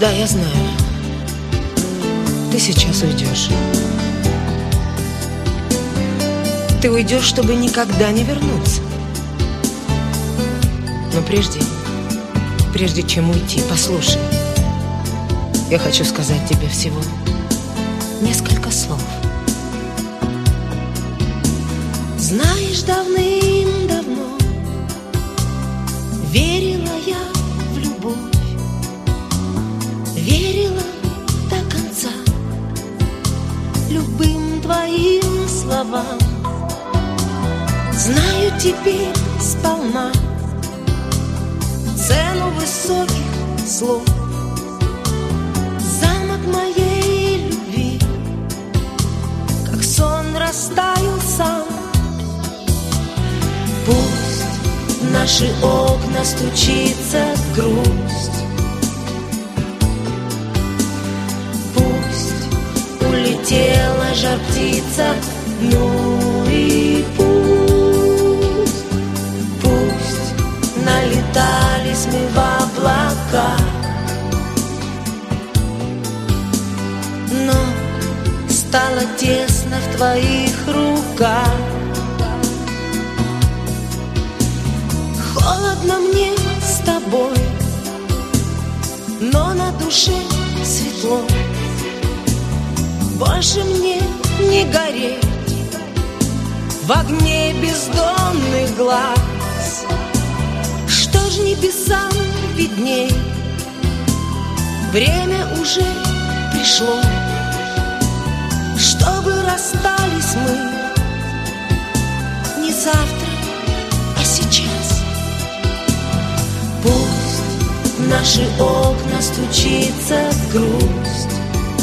Да, я знаю. Ты сейчас уйдешь. Ты уйдешь, чтобы никогда не вернуться. Но прежде чем уйти, послушай. Я хочу сказать тебе всего несколько слов. Знаешь, давным-давно верила я в любовь, верила до конца любым твоим словам. Знаю теперь сполна цену высоких слов. Замок моей любви, как сон, растаял сам. Пусть в наши окна стучится грусть, пусть улетела жар-птица, ну и пусть, пусть налетались мы в облака, но стало тесно в твоих руках. Холодно мне с тобой, но на душе светло. Больше мне не гореть в огне бездонных глаз. Что ж небесам видней, время уже пришло, чтобы расстались мы не завтра, а сейчас. Пусть в наши окна стучится грусть,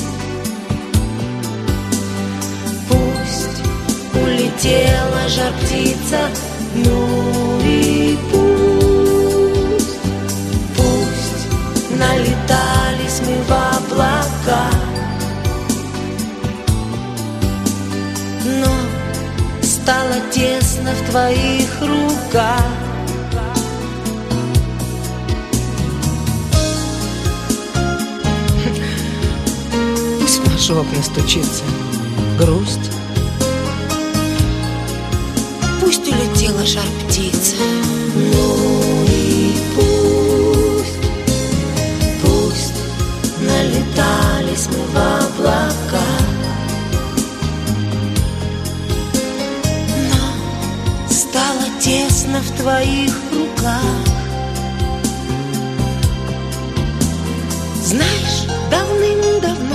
пусть улетела жар-птица, ну и пусть, пусть налетались мы в облака, но стало тесно в твоих руках. В окна стучится грусть, пусть улетела жар-птица, ну и пусть, пусть налетались мы в облака, но стало тесно в твоих руках. Знаешь, давным-давно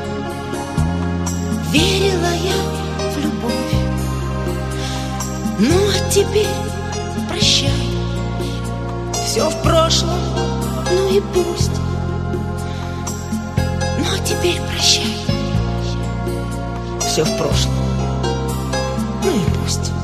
верила я в любовь. Ну а теперь прощай, все в прошлом, ну и пусть. Ну а теперь прощай, все в прошлом, ну и пусть.